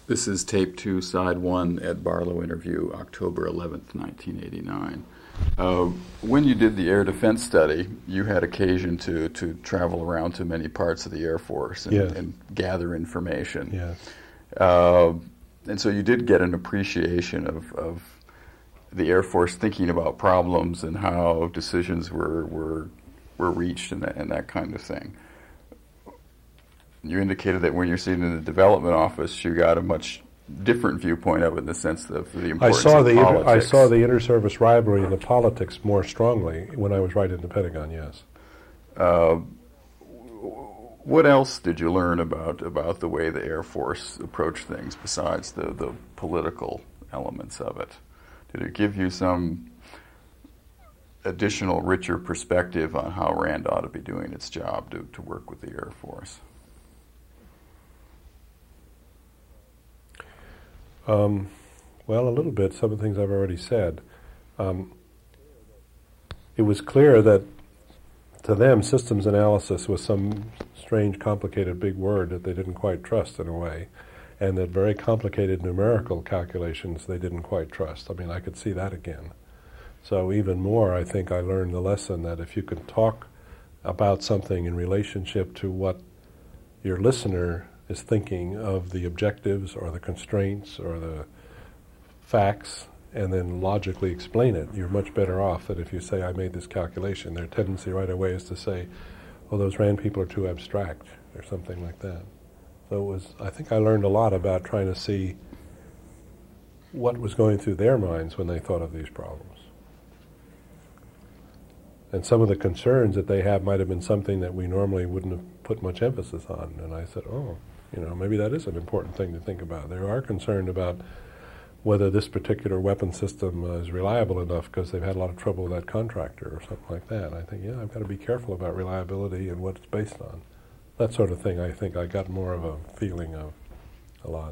This is tape 2, side 1, Ed Barlow interview, October 11th, 1989. When you did the air defense study, you had occasion to travel around to many parts of the Air Force and, Yes. and gather information. Yes. And so you did get an appreciation of the Air Force thinking about problems and how decisions were reached and that kind of thing. You indicated that when you're sitting in the development office, you got a much different viewpoint of it in the sense of the importance of politics. I saw the inter-service rivalry and the politics more strongly when I was right in the Pentagon, yes. What else did you learn about the way the Air Force approached things besides the political elements of it? Did it give you some additional, richer perspective on how RAND ought to be doing its job to work with the Air Force? Well, a little bit. Some of the things I've already said. It was clear that to them, systems analysis was some strange, complicated, big word that they didn't quite trust in a way, and that very complicated numerical calculations they didn't quite trust. I mean, I could see that again. So even more, I think I learned the lesson that if you can talk about something in relationship to what your listener is thinking of the objectives or the constraints or the facts, and then logically explain it, you're much better off than if you say, I made this calculation. Their tendency right away is to say, oh, those RAND people are too abstract, or something like that. So I think I learned a lot about trying to see what was going through their minds when they thought of these problems. And some of the concerns that they have might have been something that we normally wouldn't have put much emphasis on. And I said, maybe that is an important thing to think about. They are concerned about whether this particular weapon system is reliable enough because they've had a lot of trouble with that contractor or something like that. I think, I've got to be careful about reliability and what it's based on. That sort of thing, I think I got more of a feeling of a lot.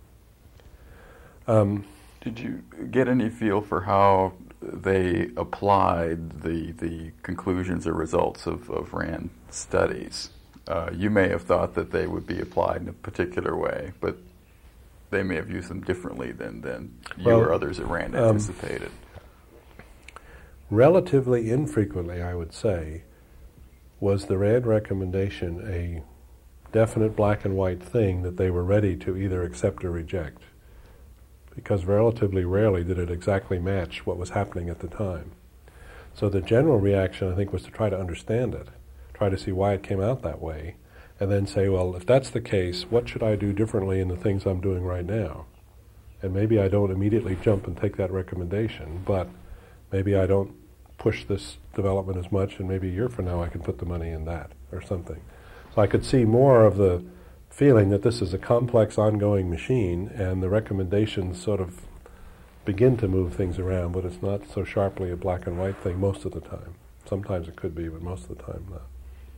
Did you get any feel for how they applied the conclusions or results of RAND studies? You may have thought that they would be applied in a particular way, but they may have used them differently than you or others at RAND anticipated. Relatively infrequently, I would say, was the RAND recommendation a definite black and white thing that they were ready to either accept or reject. Because relatively rarely did it exactly match what was happening at the time. So the general reaction, I think, was to try to understand it, try to see why it came out that way, and then say, well, if that's the case, what should I do differently in the things I'm doing right now? And maybe I don't immediately jump and take that recommendation, but maybe I don't push this development as much, and maybe a year from now I can put the money in that or something. So I could see more of the feeling that this is a complex, ongoing machine, and the recommendations sort of begin to move things around, but it's not so sharply a black and white thing most of the time. Sometimes it could be, but most of the time not.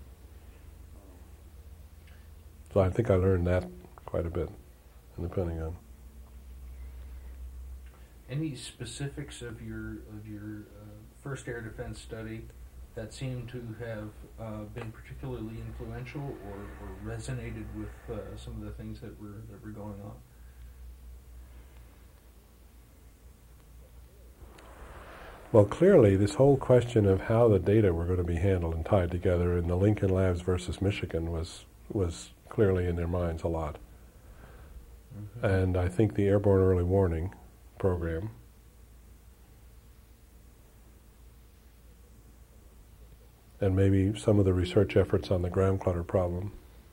So I think I learned that quite a bit in the Pentagon. Any specifics of your first air defense study that seem to have been particularly influential or resonated with some of the things that were going on? Well, clearly, this whole question of how the data were going to be handled and tied together in the Lincoln Labs versus Michigan was clearly in their minds a lot. Mm-hmm. And I think the Airborne Early Warning program and maybe some of the research efforts on the ground clutter problem.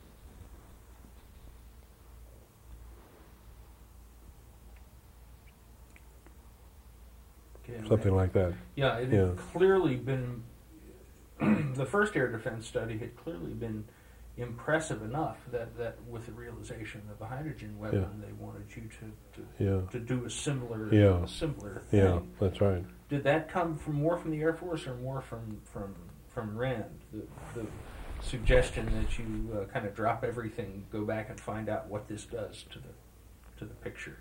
Something like that. Yeah, it had clearly been, the first air defense study had clearly been impressive enough that with the realization of a hydrogen weapon, they wanted you to do a similar thing. Yeah, that's right. Did that come more from the Air Force or more from RAND? The suggestion that you kind of drop everything, go back and find out what this does to the picture.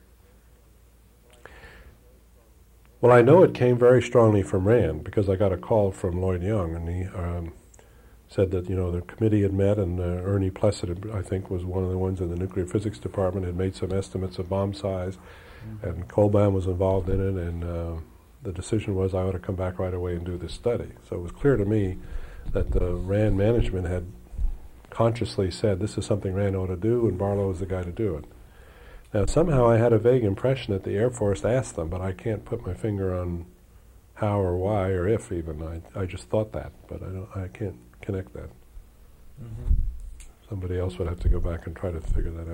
Well, I know it came very strongly from RAND because I got a call from Lloyd Young, and he said that, the committee had met, and Ernie Plessett, I think, was one of the ones in the nuclear physics department, had made some estimates of bomb size, and Kolbam was involved in it, and the decision was I ought to come back right away and do this study. So it was clear to me that the RAND management had consciously said this is something RAND ought to do, and Barlow is the guy to do it. Now, somehow I had a vague impression that the Air Force asked them, but I can't put my finger on how or why or if even. I just thought that, but I can't connect that. Mm-hmm. Somebody else would have to go back and try to figure that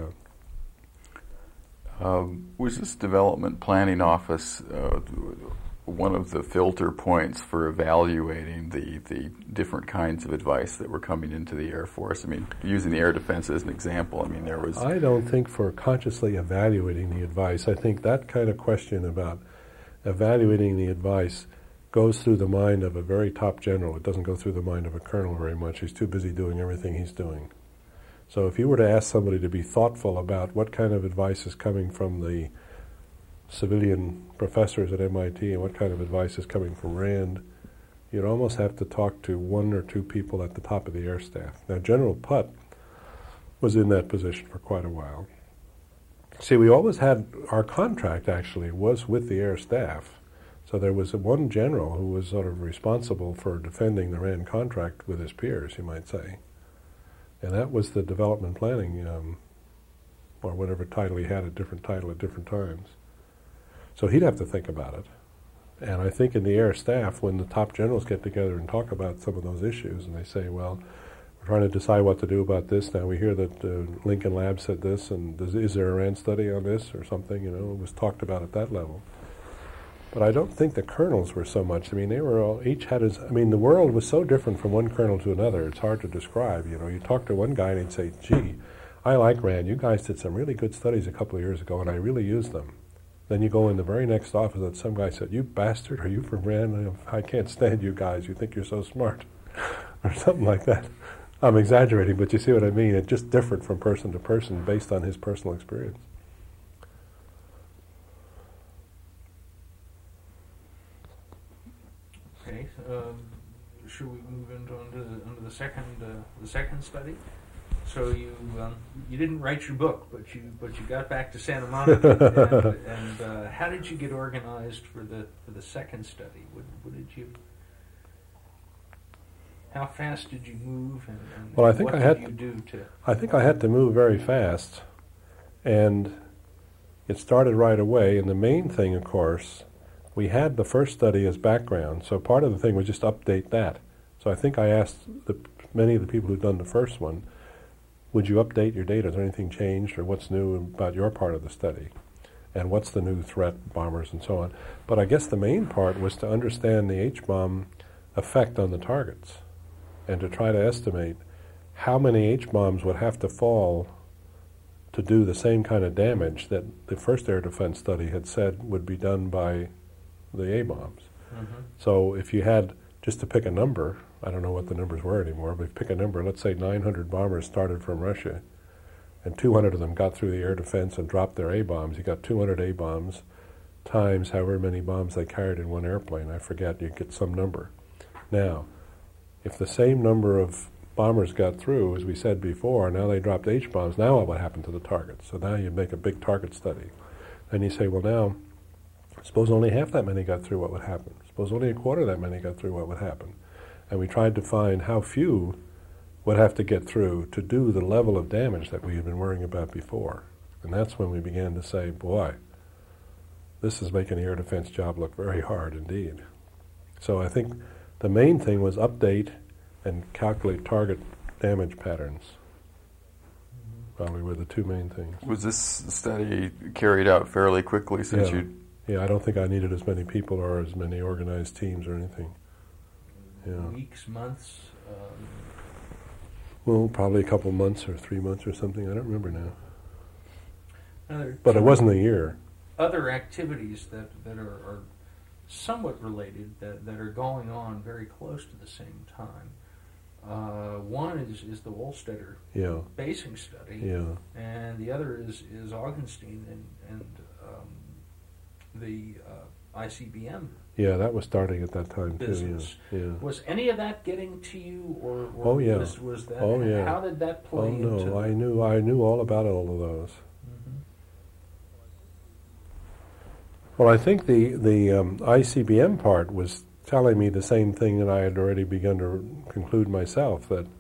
out. Was this development planning office one of the filter points for evaluating the different kinds of advice that were coming into the Air Force? I mean, using the air defense as an example, I mean, there was... I don't think for consciously evaluating the advice. I think that kind of question about evaluating the advice goes through the mind of a very top general. It doesn't go through the mind of a colonel very much. He's too busy doing everything he's doing. So if you were to ask somebody to be thoughtful about what kind of advice is coming from the civilian professors at MIT and what kind of advice is coming from RAND, you'd almost have to talk to one or two people at the top of the air staff. Now, General Putt was in that position for quite a while. See, we always had, our contract actually was with the air staff. So there was one general who was sort of responsible for defending the RAND contract with his peers, you might say. And that was the development planning, or whatever title he had, a different title at different times. So he'd have to think about it. And I think in the air staff, when the top generals get together and talk about some of those issues, and they say, well, we're trying to decide what to do about this. Now we hear that Lincoln Lab said this, and is there a RAND study on this or something? It was talked about at that level. But I don't think the colonels were so much. I mean, they were all, each had his, I mean, the world was so different from one colonel to another, it's hard to describe. You talk to one guy and he'd say, gee, I like RAND. You guys did some really good studies a couple of years ago, and I really used them. Then you go in the very next office and some guy said, you bastard, are you from RAND? I can't stand you guys. You think you're so smart. Or something like that. I'm exaggerating, but you see what I mean. It just differed from person to person based on his personal experience. Okay, should we move into the second study? So you didn't write your book, but you got back to Santa Monica, and how did you get organized for the second study? What did you? How fast did you move? And well, I think what did you do to? I think I had to move very fast, and it started right away. And the main thing, of course, we had the first study as background, so part of the thing was just update that. So I think I asked many of the people who'd done the first one, would you update your data? Has anything changed, or what's new about your part of the study? And what's the new threat, bombers, and so on? But I guess the main part was to understand the H-bomb effect on the targets and to try to estimate how many H-bombs would have to fall to do the same kind of damage that the first air defense study had said would be done by the A-bombs. Mm-hmm. So if you had, just to pick a number, I don't know what the numbers were anymore, but if you pick a number, let's say 900 bombers started from Russia, and 200 of them got through the air defense and dropped their A-bombs. You got 200 A-bombs times however many bombs they carried in one airplane. I forget, you get some number. Now, if the same number of bombers got through, as we said before, now they dropped H-bombs, now what would happen to the target? So now you make a big target study. Then you say, well now, suppose only half that many got through, what would happen? Suppose only a quarter that many got through, what would happen? And we tried to find how few would have to get through to do the level of damage that we had been worrying about before. And that's when we began to say, boy, this is making the air defense job look very hard indeed. So I think the main thing was update and calculate target damage patterns. Probably were the two main things. Was this study carried out fairly quickly since you... Yeah, I don't think I needed as many people or as many organized teams or anything. Yeah. Weeks, months? Well, probably a couple months or 3 months or something. I don't remember now. But it wasn't a year. Other activities that are somewhat related that are going on very close to the same time. One is the Wohlstetter basing study, and the other is Augenstein and the ICBM Yeah, that was starting at that time business. too. Yeah. Was any of that getting to you, or Oh, yeah. was that? Oh, yeah. How did that play Oh no, into? I knew all about all of those. Mhm. Well, I think the ICBM part was telling me the same thing that I had already begun to conclude myself, that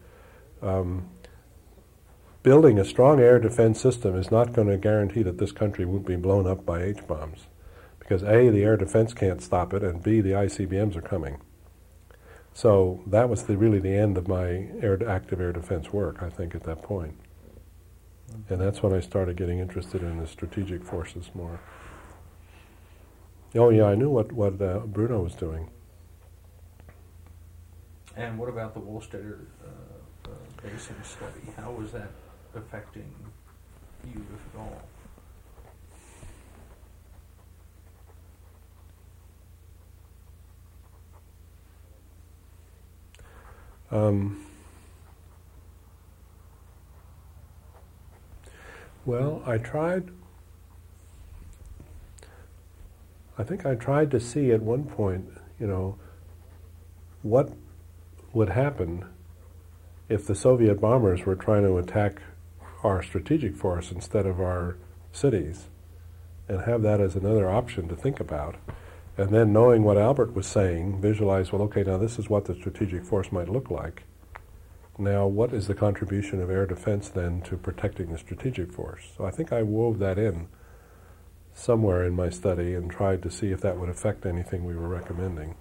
building a strong air defense system is not going to guarantee that this country won't be blown up by H-bombs. Because A, the air defense can't stop it, and B, the ICBMs are coming. So that was really the end of my active air defense work, I think, at that point. And that's when I started getting interested in the strategic forces more. Oh yeah, I knew what Bruno was doing. And what about the Wohlstetter Basin study? How was that affecting you, if at all? Well, I think I tried to see at one point, what would happen if the Soviet bombers were trying to attack our strategic force instead of our cities, and have that as another option to think about. And then, knowing what Albert was saying, visualize, well, okay, now this is what the strategic force might look like. Now, what is the contribution of air defense then to protecting the strategic force? So I think I wove that in somewhere in my study and tried to see if that would affect anything we were recommending.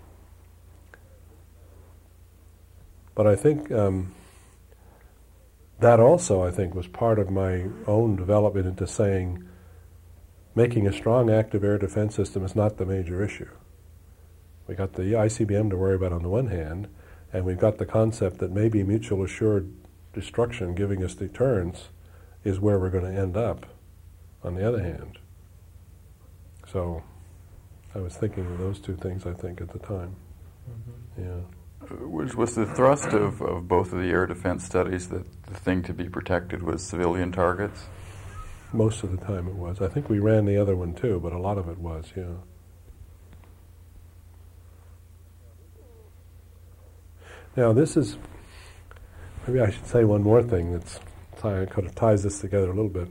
But I think that also, I think, was part of my own development into saying making a strong active air defense system is not the major issue. We got the ICBM to worry about on the one hand, and we've got the concept that maybe mutual assured destruction giving us deterrence is where we're going to end up on the other hand. So I was thinking of those two things, I think, at the time. Mm-hmm. Yeah. Which was the thrust of both of the air defense studies, that the thing to be protected was civilian targets? Most of the time it was. I think we ran the other one too, but a lot of it was, yeah. Now this is, maybe I should say one more thing that's kind of ties this together a little bit.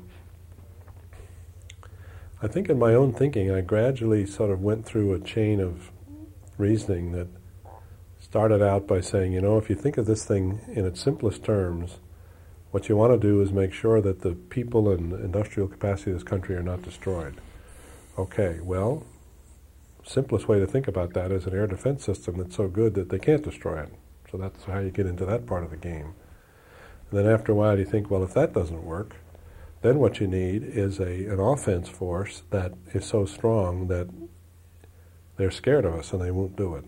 I think in my own thinking I gradually sort of went through a chain of reasoning that started out by saying, if you think of this thing in its simplest terms, what you want to do is make sure that the people and industrial capacity of this country are not destroyed. Okay, well, simplest way to think about that is an air defense system that's so good that they can't destroy it. So that's how you get into that part of the game. And then after a while you think, well, if that doesn't work, then what you need is an offense force that is so strong that they're scared of us and they won't do it.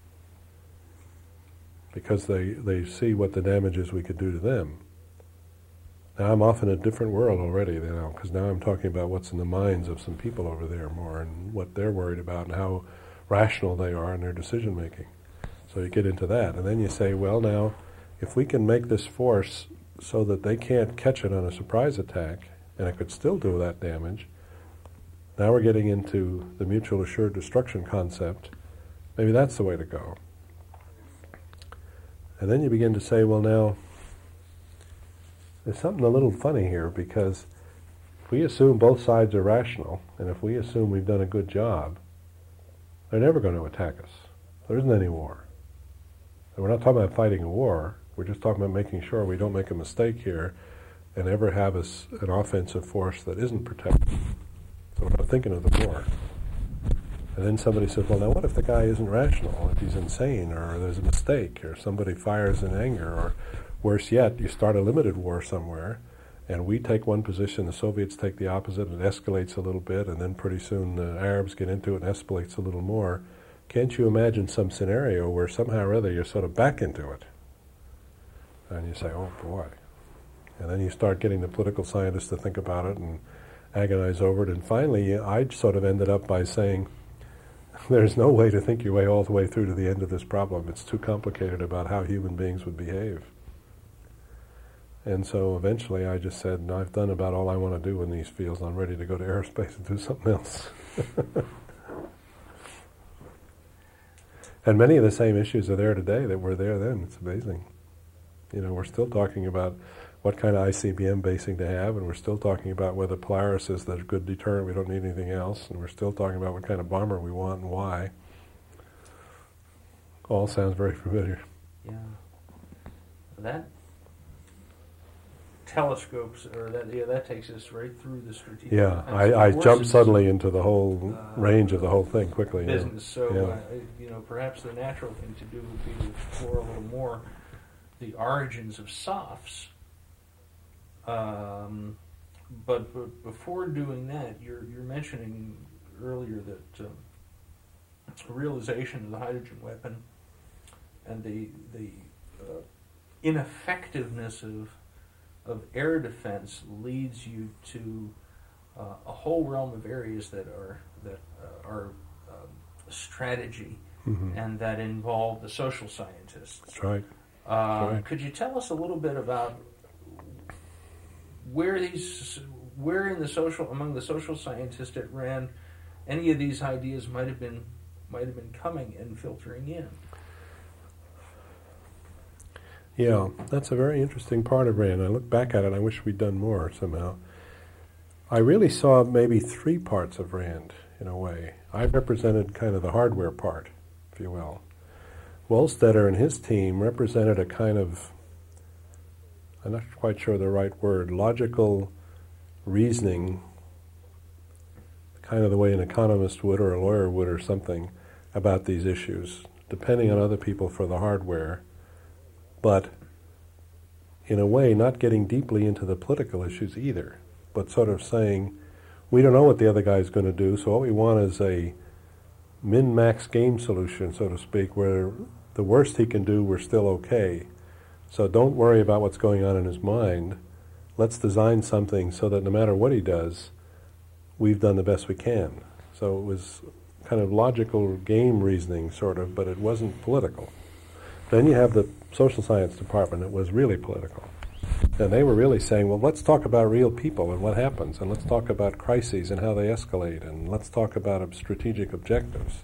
Because they see what the damage is we could do to them. Now I'm off in a different world already, because now I'm talking about what's in the minds of some people over there more, and what they're worried about, and how rational they are in their decision making. So you get into that, and then you say, well, now, if we can make this force so that they can't catch it on a surprise attack, and it could still do that damage, now we're getting into the mutual assured destruction concept. Maybe that's the way to go. And then you begin to say, well, now, there's something a little funny here, because if we assume both sides are rational, and if we assume we've done a good job, they're never going to attack us. There isn't any war. And we're not talking about fighting a war. We're just talking about making sure we don't make a mistake here and ever have an offensive force that isn't protected. So we're not thinking of the war. And then somebody says, well, now what if the guy isn't rational, if he's insane, or there's a mistake, or somebody fires in anger, or worse yet, you start a limited war somewhere, and we take one position, the Soviets take the opposite, and it escalates a little bit, and then pretty soon the Arabs get into it and escalates a little more. Can't you imagine some scenario where somehow or other you're sort of back into it? And you say, oh boy. And then you start getting the political scientists to think about it and agonize over it, and finally I sort of ended up by saying, there's no way to think your way all the way through to the end of this problem. It's too complicated about how human beings would behave. And so eventually I just said, no, I've done about all I want to do in these fields. I'm ready to go to aerospace and do something else. And many of the same issues are there today that were there then. It's amazing. We're still talking about what kind of ICBM basing to have, and we're still talking about whether Polaris is the good deterrent, we don't need anything else, and we're still talking about what kind of bomber we want and why. All sounds very familiar. Yeah. That telescopes, or that takes us right through the strategic. Yeah, I jumped suddenly into the whole range of the whole thing quickly. Business. So, yeah. Perhaps the natural thing to do would be to explore a little more the origins of SOFs. But before doing that, you're mentioning earlier that realization of the hydrogen weapon and the ineffectiveness of air defense leads you to a whole realm of areas that are strategy, mm-hmm. and that involve the social scientists. That's right. Right. Could you tell us a little bit about where among the social scientists at RAND any of these ideas might have been coming and filtering in? Yeah, that's a very interesting part of RAND. I look back at it and I wish we'd done more somehow. I really saw maybe 3 parts of RAND in a way. I represented kind of the hardware part, if you will. Wohlstetter and his team represented a kind of, I'm not quite sure the right word, logical reasoning, kind of the way an economist would or a lawyer would or something, about these issues, depending on other people for the hardware, but in a way not getting deeply into the political issues either, but sort of saying, we don't know what the other guy's going to do, so what we want is a min-max game solution, so to speak, where the worst he can do, we're still okay. So don't worry about what's going on in his mind. Let's design something so that no matter what he does, we've done the best we can. So it was kind of logical game reasoning, sort of, but it wasn't political. Then you have the social science department that was really political. And they were really saying, well, let's talk about real people and what happens, and let's talk about crises and how they escalate, and let's talk about strategic objectives.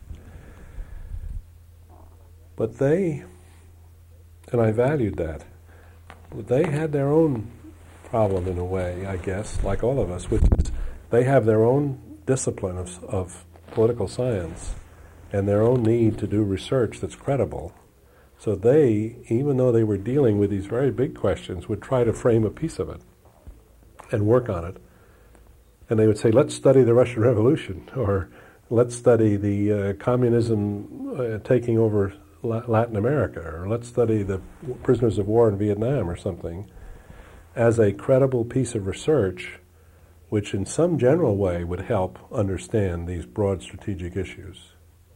But they, and I valued that, they had their own problem in a way, I guess, like all of us, which is they have their own discipline of political science and their own need to do research that's credible. So they, even though they were dealing with these very big questions, would try to frame a piece of it and work on it. And they would say, let's study the Russian Revolution, or let's study the communism taking over Latin America, or let's study the prisoners of war in Vietnam or something, as a credible piece of research which in some general way would help understand these broad strategic issues.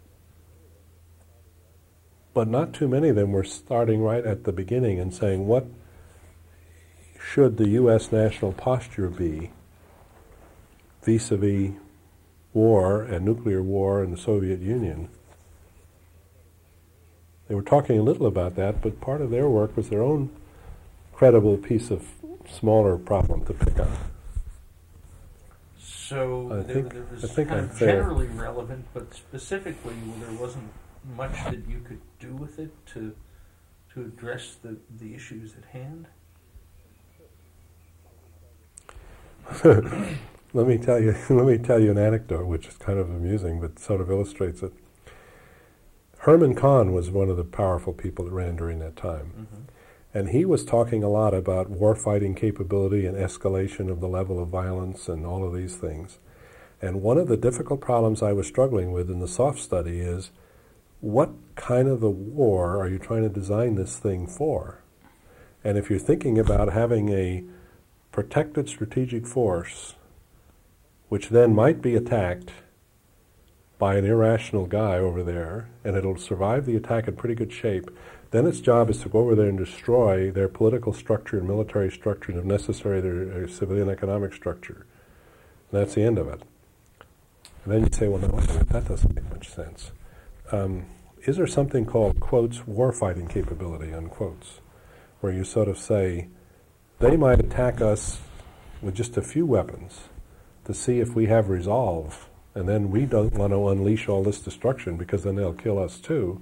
But not too many of them were starting right at the beginning and saying, what should the U.S. national posture be vis-a-vis war and nuclear war in the Soviet Union? They were talking a little about that, but part of their work was their own credible piece of smaller problem to pick on. So there was kind of generally relevant, but specifically there wasn't much that you could do with it to address the issues at hand? Let me tell you an anecdote which is kind of amusing but sort of illustrates it. Herman Kahn was one of the powerful people that ran during that time. Mm-hmm. And he was talking a lot about warfighting capability and escalation of the level of violence and all of these things. And one of the difficult problems I was struggling with in the SOF study is, what kind of a war are you trying to design this thing for? And if you're thinking about having a protected strategic force, which then might be attacked by an irrational guy over there, and it'll survive the attack in pretty good shape, then its job is to go over there and destroy their political structure and military structure, and if necessary, their civilian economic structure. And that's the end of it. And then you say, well, no, wait a minute, that doesn't make much sense. Is there something called, quotes, warfighting capability, unquotes, where you sort of say, they might attack us with just a few weapons to see if we have resolve, and then we don't want to unleash all this destruction because then they'll kill us too.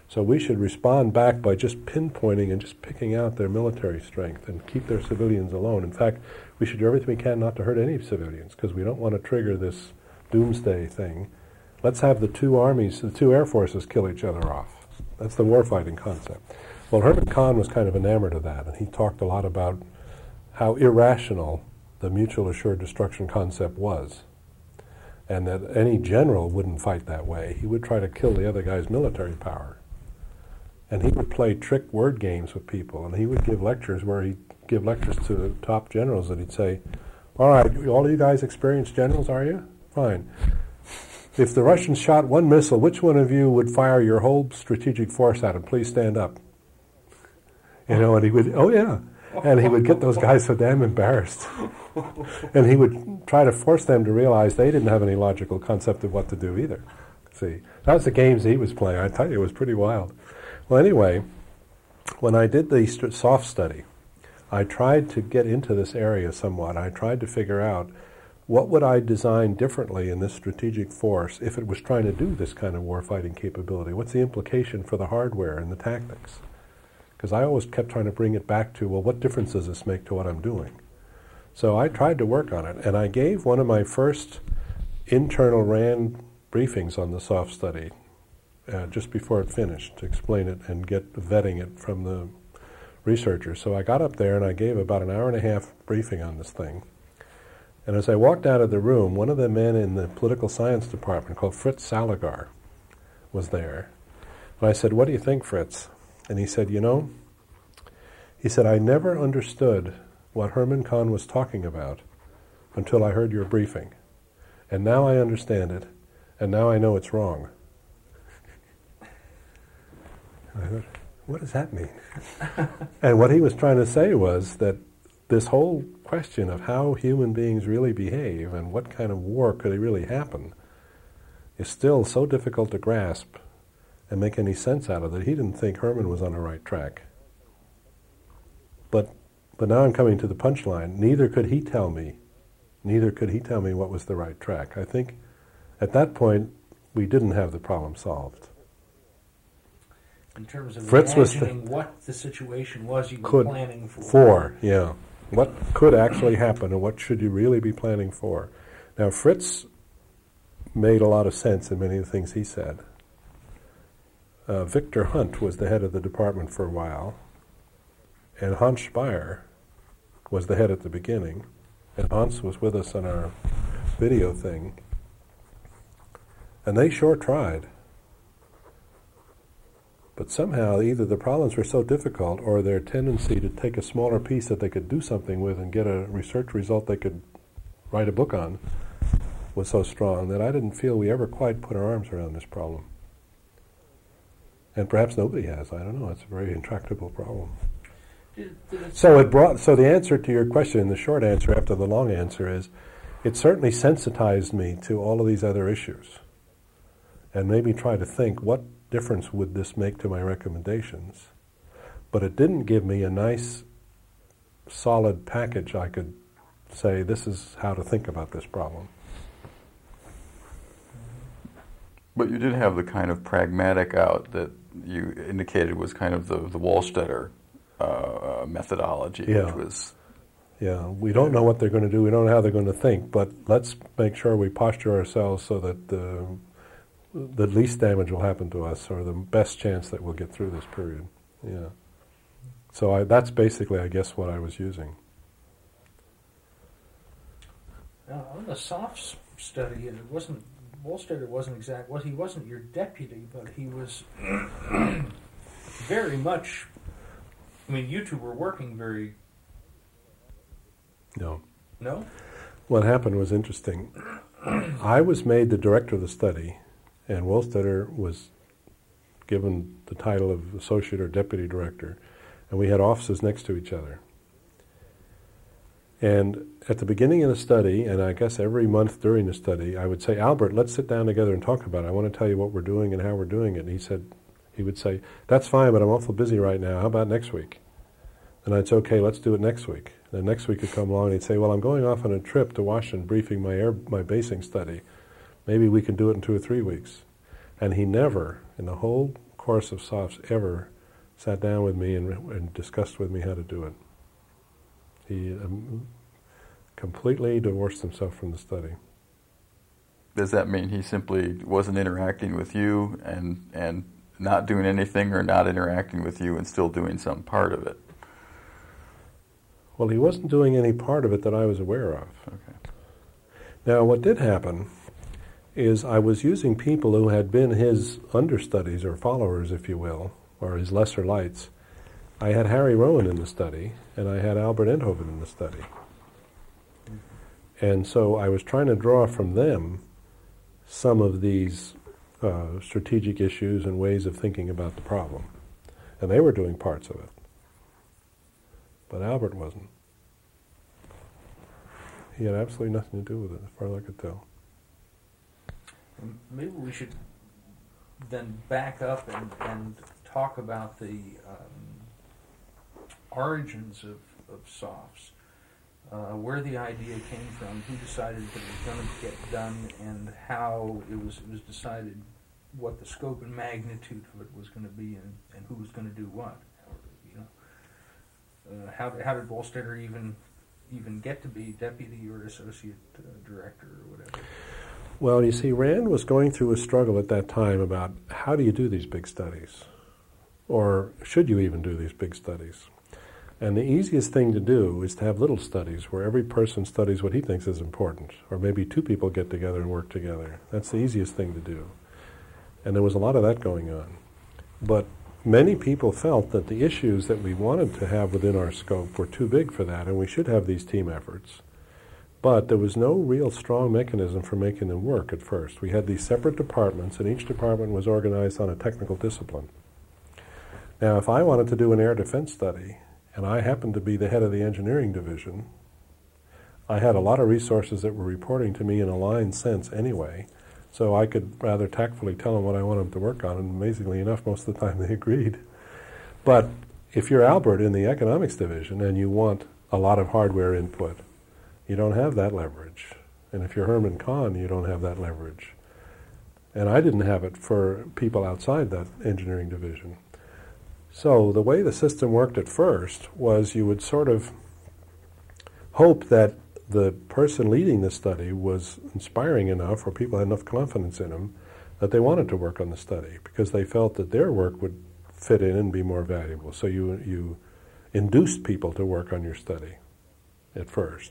So we should respond back by just pinpointing and just picking out their military strength and keep their civilians alone. In fact, we should do everything we can not to hurt any civilians, because we don't want to trigger this doomsday thing. Let's have the two armies, the two air forces kill each other off. That's the warfighting concept. Well, Herman Kahn was kind of enamored of that, and he talked a lot about how irrational the mutual assured destruction concept was, and that any general wouldn't fight that way. He would try to kill the other guy's military power. And he would play trick word games with people, and he would give lectures where he'd give lectures to the top generals, and he'd say, all right, all you guys experienced generals, are you? Fine. If the Russians shot one missile, which one of you would fire your whole strategic force at it? Please stand up. You know, and he would, oh yeah. And he would get those guys so damn embarrassed. And he would try to force them to realize they didn't have any logical concept of what to do either. See, that was the games he was playing. I tell you, it was pretty wild. Well, anyway, when I did the SOF study, I tried to get into this area somewhat. I tried to figure out what would I design differently in this strategic force if it was trying to do this kind of warfighting capability? What's the implication for the hardware and the tactics? Because I always kept trying to bring it back to, well, what difference does this make to what I'm doing? So I tried to work on it, and I gave one of my first internal RAND briefings on the SOF study just before it finished to explain it and get vetting it from the researchers. So I got up there and I gave about an hour and a half briefing on this thing. And as I walked out of the room, one of the men in the political science department called Fritz Saligar was there. And I said, what do you think, Fritz? And he said, you know, he said, I never understood what Herman Kahn was talking about until I heard your briefing. And now I understand it, and now I know it's wrong. And I thought, what does that mean? And what he was trying to say was that this whole question of how human beings really behave and what kind of war could really happen is still so difficult to grasp and make any sense out of it. He didn't think Herman was on the right track. But now I'm coming to the punchline. Neither could he tell me what was the right track. I think at that point we didn't have the problem solved. In terms of Fritz imagining what the situation was you were planning for. Yeah. What could actually happen and what should you really be planning for? Now, Fritz made a lot of sense in many of the things he said. Victor Hunt was the head of the department for a while, and Hans Speyer was the head at the beginning, and Hans was with us on our video thing, and they sure tried. But somehow either the problems were so difficult or their tendency to take a smaller piece that they could do something with and get a research result they could write a book on was so strong that I didn't feel we ever quite put our arms around this problem. And perhaps nobody has. I don't know. It's a very intractable problem. So the answer to your question, the short answer after the long answer is, it certainly sensitized me to all of these other issues and made me try to think, what difference would this make to my recommendations? But it didn't give me a nice, solid package I could say, this is how to think about this problem. But you did have the kind of pragmatic out that you indicated was kind of the Wallstetter methodology, Yeah. which was... Yeah, we don't know what they're going to do, we don't know how they're going to think, but let's make sure we posture ourselves so that the least damage will happen to us, or the best chance that we'll get through this period. Yeah. So that's basically, I guess, what I was using. Now, on the SOF study, it wasn't Wallstetter wasn't exact. Well, he wasn't your deputy, but he was very much. I mean, you two were working very. No. No? What happened was interesting. I was made the director of the study, and Wallstetter was given the title of associate or deputy director, and we had offices next to each other. And at the beginning of the study, and I guess every month during the study, I would say, Albert, let's sit down together and talk about it. I want to tell you what we're doing and how we're doing it. And he would say, that's fine, but I'm awful busy right now. How about next week? And I'd say, okay, let's do it next week. Then next week he'd come along and he'd say, well, I'm going off on a trip to Washington briefing my basing study. Maybe we can do it in 2 or 3 weeks. And he never, in the whole course of SOFs ever sat down with me and discussed with me how to do it. He completely divorced himself from the study. Does that mean he simply wasn't interacting with you and not doing anything, or not interacting with you and still doing some part of it? Well, he wasn't doing any part of it that I was aware of. Okay. Now, what did happen is I was using people who had been his understudies, or followers, if you will, or his lesser lights. I had Harry Rowan in the study, and I had Albert Enthoven in the study. And so I was trying to draw from them some of these strategic issues and ways of thinking about the problem. And they were doing parts of it. But Albert wasn't. He had absolutely nothing to do with it, as far as I could tell. Maybe we should then back up and talk about the origins of SOFs. Where the idea came from, who decided that it was going to get done, and how it was decided what the scope and magnitude of it was going to be, and who was going to do what. How did Wohlstetter even get to be deputy or associate director or whatever? Well, you see, Rand was going through a struggle at that time about how do you do these big studies, or should you even do these big studies? And the easiest thing to do is to have little studies where every person studies what he thinks is important, or maybe two people get together and work together. That's the easiest thing to do. And there was a lot of that going on. But many people felt that the issues that we wanted to have within our scope were too big for that, and we should have these team efforts. But there was no real strong mechanism for making them work at first. We had these separate departments, and each department was organized on a technical discipline. Now, if I wanted to do an air defense study, and I happened to be the head of the engineering division, I had a lot of resources that were reporting to me in a line sense anyway, so I could rather tactfully tell them what I wanted them to work on, and amazingly enough, most of the time they agreed. But if you're Albert in the economics division and you want a lot of hardware input, you don't have that leverage. And if you're Herman Kahn, you don't have that leverage. And I didn't have it for people outside that engineering division. So the way the system worked at first was you would sort of hope that the person leading the study was inspiring enough, or people had enough confidence in him, that they wanted to work on the study because they felt that their work would fit in and be more valuable. So you induced people to work on your study at first.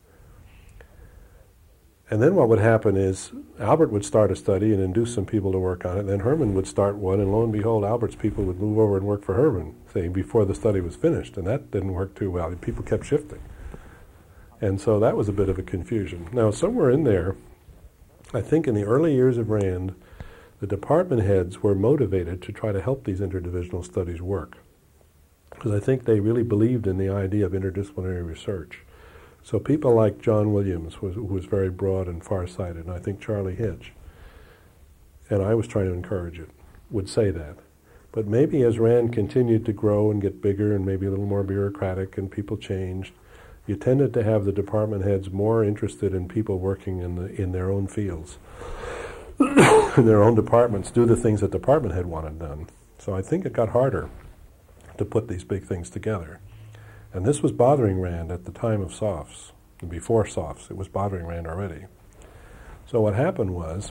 And then what would happen is Albert would start a study and induce some people to work on it. Then Herman would start one, and lo and behold, Albert's people would move over and work for Herman, say, before the study was finished. And that didn't work too well. People kept shifting. And so that was a bit of a confusion. Now, somewhere in there, I think in the early years of RAND, the department heads were motivated to try to help these interdivisional studies work, because I think they really believed in the idea of interdisciplinary research. So people like John Williams, who was very broad and far-sighted, and I think Charlie Hitch, and I was trying to encourage it, would say that. But maybe as RAND continued to grow and get bigger and maybe a little more bureaucratic and people changed, you tended to have the department heads more interested in people working in their own fields, in their own departments, do the things that the department head wanted done. So I think it got harder to put these big things together. And this was bothering Rand at the time of SOFs. And before SOFs, it was bothering Rand already. So what happened was,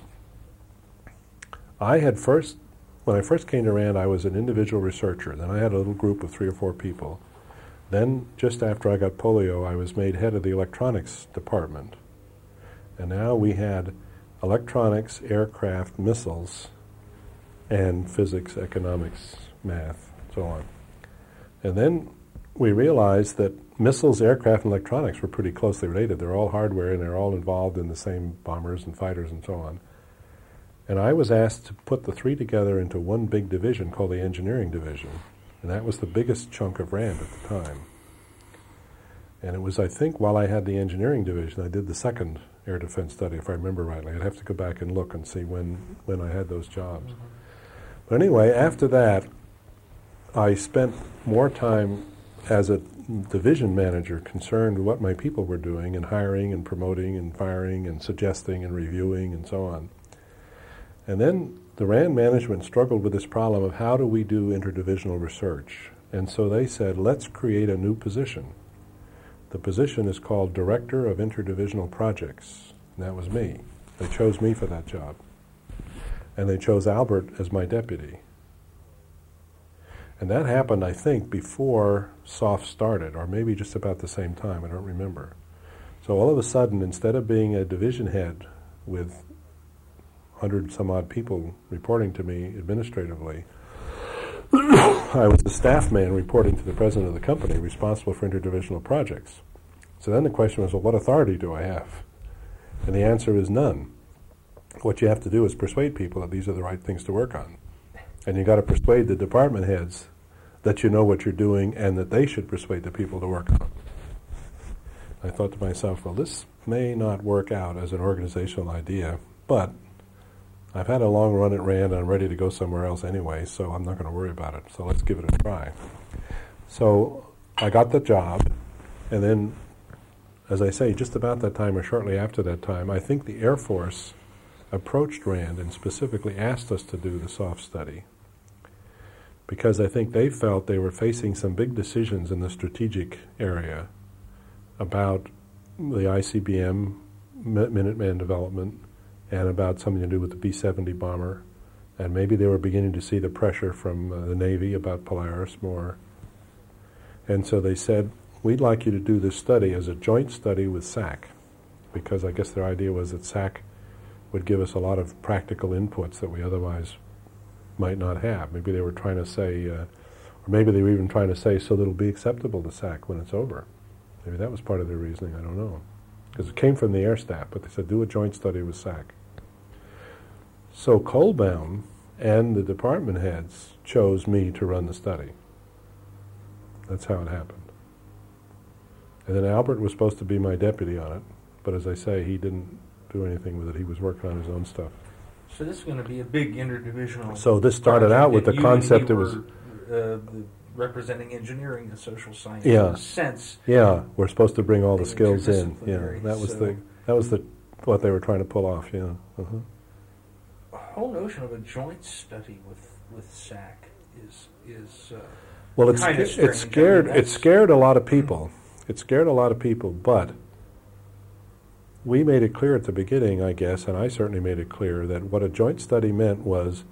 when I first came to Rand, I was an individual researcher. Then I had a little group of 3 or 4 people. Then, just after I got polio, I was made head of the electronics department. And now we had electronics, aircraft, missiles, and physics, economics, math, so on. And then we realized that missiles, aircraft, and electronics were pretty closely related. They're all hardware, and they're all involved in the same bombers and fighters and so on. And I was asked to put the 3 together into one big division called the engineering division. And that was the biggest chunk of RAND at the time. And it was, I think, while I had the engineering division, I did the second air defense study, if I remember rightly. I'd have to go back and look and see when I had those jobs. Mm-hmm. But anyway, after that, I spent more time as a division manager concerned with what my people were doing and hiring and promoting and firing and suggesting and reviewing and so on. And then the RAND management struggled with this problem of how do we do interdivisional research. And so they said, let's create a new position. The position is called Director of Interdivisional Projects. And that was me. They chose me for that job. And they chose Albert as my deputy. And that happened, I think, before SOF started, or maybe just about the same time, I don't remember. So all of a sudden, instead of being a division head with 100-some-odd people reporting to me administratively, I was a staff man reporting to the president of the company responsible for interdivisional projects. So then the question was, well, what authority do I have? And the answer is none. What you have to do is persuade people that these are the right things to work on. And you got to persuade the department heads that you know what you're doing and that they should persuade the people to work on it. I thought to myself, well, this may not work out as an organizational idea, but I've had a long run at RAND and I'm ready to go somewhere else anyway, so I'm not going to worry about it. So let's give it a try. So I got the job, and then, as I say, just about that time or shortly after that time, I think the Air Force approached RAND and specifically asked us to do the SOF study, because I think they felt they were facing some big decisions in the strategic area about the ICBM Minuteman development and about something to do with the B-70 bomber. And maybe they were beginning to see the pressure from the Navy about Polaris more. And so they said, we'd like you to do this study as a joint study with SAC, because I guess their idea was that SAC would give us a lot of practical inputs that we otherwise might not have. Maybe they were trying to say, or maybe they were even trying to say so that it'll be acceptable to SAC when it's over. Maybe that was part of their reasoning, I don't know. Because it came from the Air Staff, but they said do a joint study with SAC. So Kohlbaum and the department heads chose me to run the study. That's how it happened. And then Albert was supposed to be my deputy on it, but as I say, he didn't do anything with it. He was working on his own stuff. So this is going to be a big interdivisional. So this started out with the concept it was representing engineering and social science. Yeah. In a sense. Yeah, we're supposed to bring all the skills in. Yeah, Interdisciplinary, that was what they were trying to pull off. Yeah. Uh-huh. The whole notion of a joint study with SAC is Well, kind of it scared a lot of people. It scared a lot of people, but we made it clear at the beginning, I guess, and I certainly made it clear, that what a joint study meant was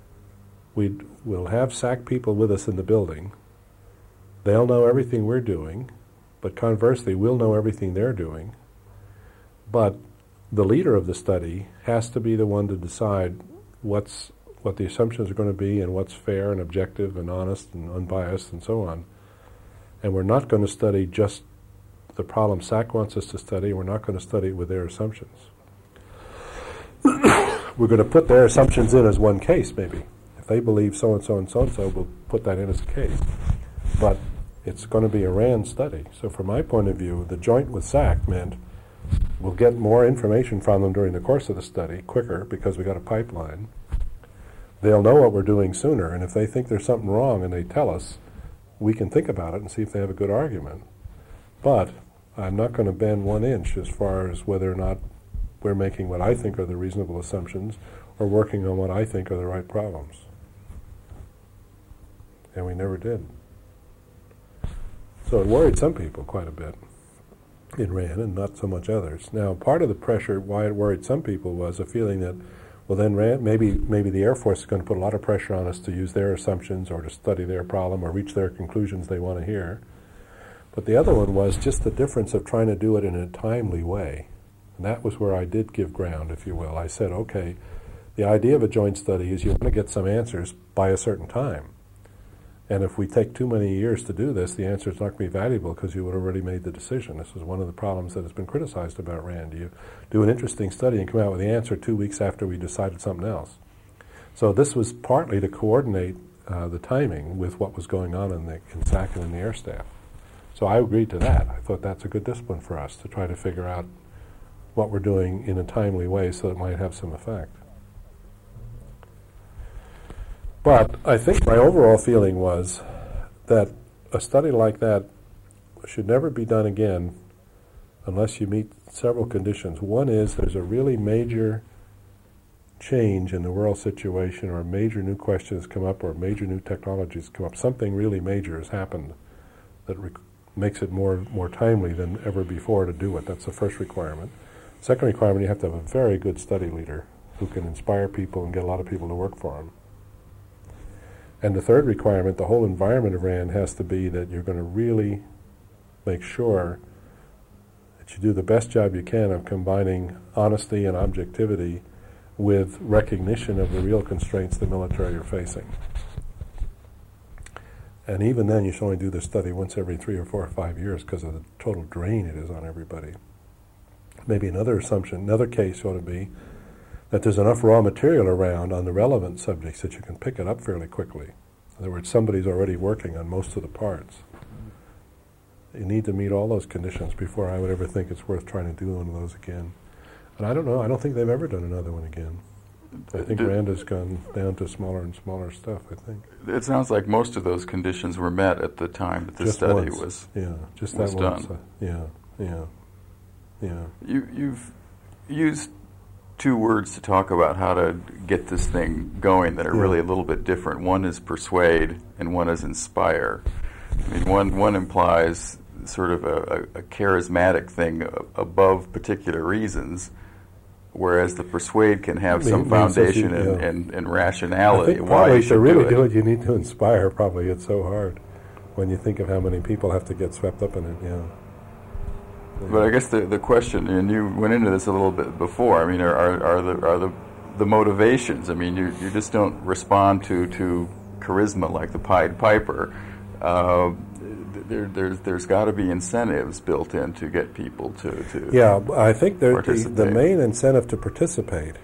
we'll have SAC people with us in the building. They'll know everything we're doing, but conversely, we'll know everything they're doing. But the leader of the study has to be the one to decide what the assumptions are going to be and what's fair and objective and honest and unbiased and so on. And we're not going to study just the problem SAC wants us to study. We're not going to study it with their assumptions. We're going to put their assumptions in as one case, maybe. If they believe so-and-so and so-and-so, we'll put that in as a case. But it's going to be a RAND study. So from my point of view, the joint with SAC meant we'll get more information from them during the course of the study, quicker, because we got a pipeline. They'll know what we're doing sooner, and if they think there's something wrong and they tell us, we can think about it and see if they have a good argument. But I'm not going to bend 1 inch as far as whether or not we're making what I think are the reasonable assumptions or working on what I think are the right problems. And we never did. So it worried some people quite a bit in RAND and not so much others. Now, part of the pressure, why it worried some people, was a feeling that, well, then RAND, maybe the Air Force is going to put a lot of pressure on us to use their assumptions or to study their problem or reach their conclusions they want to hear. But the other one was just the difference of trying to do it in a timely way. And that was where I did give ground, if you will. I said, okay, the idea of a joint study is you want to get some answers by a certain time. And if we take too many years to do this, the answer is not going to be valuable because you would have already made the decision. This is one of the problems that has been criticized about RAND. You do an interesting study and come out with the answer 2 weeks after we decided something else. So this was partly to coordinate the timing with what was going on in SAC and in the Air Staff. So I agreed to that. I thought that's a good discipline for us to try to figure out what we're doing in a timely way so it might have some effect. But I think my overall feeling was that a study like that should never be done again unless you meet several conditions. One is there's a really major change in the world situation, or major new questions come up, or major new technologies come up, something really major has happened that makes it more timely than ever before to do it. That's the first requirement. Second requirement, you have to have a very good study leader who can inspire people and get a lot of people to work for him. And the third requirement, the whole environment of RAND has to be that you're going to really make sure that you do the best job you can of combining honesty and objectivity with recognition of the real constraints the military are facing. And even then, you should only do the study once every 3 or 4 or 5 years because of the total drain it is on everybody. Maybe another assumption, another case ought to be that there's enough raw material around on the relevant subjects that you can pick it up fairly quickly. In other words, somebody's already working on most of the parts. You need to meet all those conditions before I would ever think it's worth trying to do one of those again. And I don't know, I don't think they've ever done another one again. I think RAND has gone down to smaller and smaller stuff, I think. It sounds like most of those conditions were met at the time that the study was done. You've used 2 words to talk about how to get this thing going that are really a little bit different. One is persuade and one is inspire. I mean, one implies sort of a charismatic thing above particular reasons, whereas the persuade can have some foundation and rationality. I think probably to really do it, you need to inspire. Probably it's so hard when you think of how many people have to get swept up in it. But I guess the question, and you went into this a little bit before. I mean, are the motivations? I mean, you just don't respond to charisma like the Pied Piper. There's got to be incentives built in to get people to yeah, I think the main incentive to participate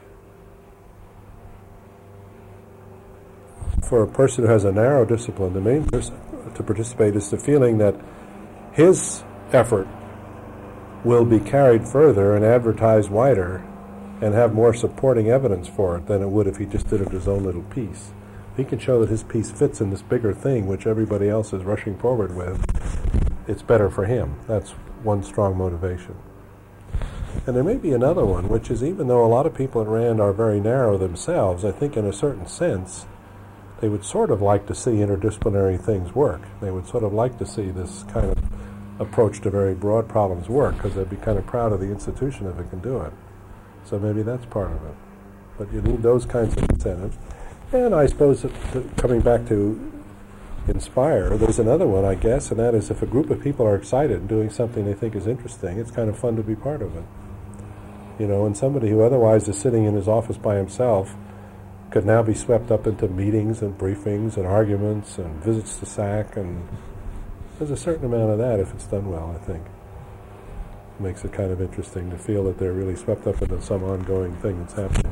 for a person who has a narrow discipline, the main to participate is the feeling that his effort will be carried further and advertised wider and have more supporting evidence for it than it would if he just did it his own little piece. If he can show that his piece fits in this bigger thing which everybody else is rushing forward with, it's better for him. That's one strong motivation. And there may be another one, which is even though a lot of people at RAND are very narrow themselves, I think in a certain sense they would sort of like to see interdisciplinary things work. They would sort of like to see this kind of approach to very broad problems work because they'd be kind of proud of the institution if it can do it. So maybe that's part of it. But you need those kinds of incentives. And I suppose coming back to inspire, there's another one, I guess, and that is if a group of people are excited and doing something they think is interesting, it's kind of fun to be part of it. And somebody who otherwise is sitting in his office by himself could now be swept up into meetings and briefings and arguments and visits to SAC, and there's a certain amount of that if it's done well, I think. It makes it kind of interesting to feel that they're really swept up into some ongoing thing that's happening.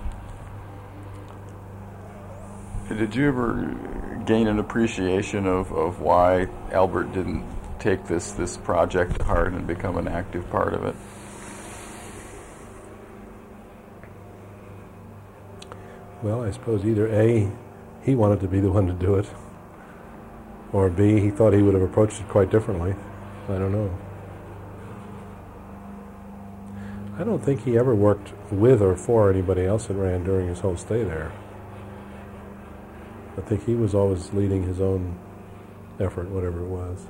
Did you ever gain an appreciation of why Albert didn't take this project to heart and become an active part of it? Well, I suppose either A, he wanted to be the one to do it, or B, he thought he would have approached it quite differently. I don't know. I don't think he ever worked with or for anybody else at RAND during his whole stay there. I think he was always leading his own effort, whatever it was.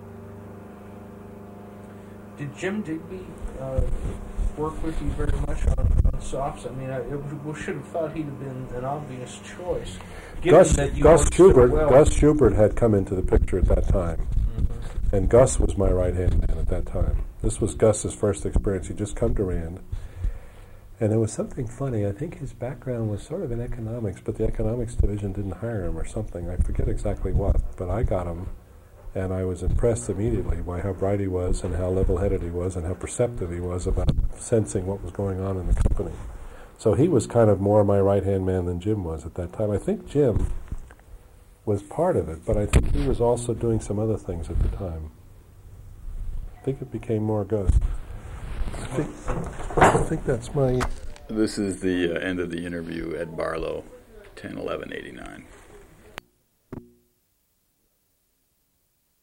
Did Jim Digby work with you very much on SOPs? I mean, we should have thought he'd have been an obvious choice. Gus Schubert had come into the picture at that time. Mm-hmm. And Gus was my right-hand man at that time. This was Gus's first experience. He'd just come to RAND. And there was something funny. I think his background was sort of in economics, but the economics division didn't hire him or something. I forget exactly what, but I got him, and I was impressed immediately by how bright he was and how level-headed he was and how perceptive he was about sensing what was going on in the company. So he was kind of more my right-hand man than Jim was at that time. I think Jim was part of it, but I think he was also doing some other things at the time. I think it became more Gus. I think that's my... This is the end of the interview. Ed Barlow, 10/11/89.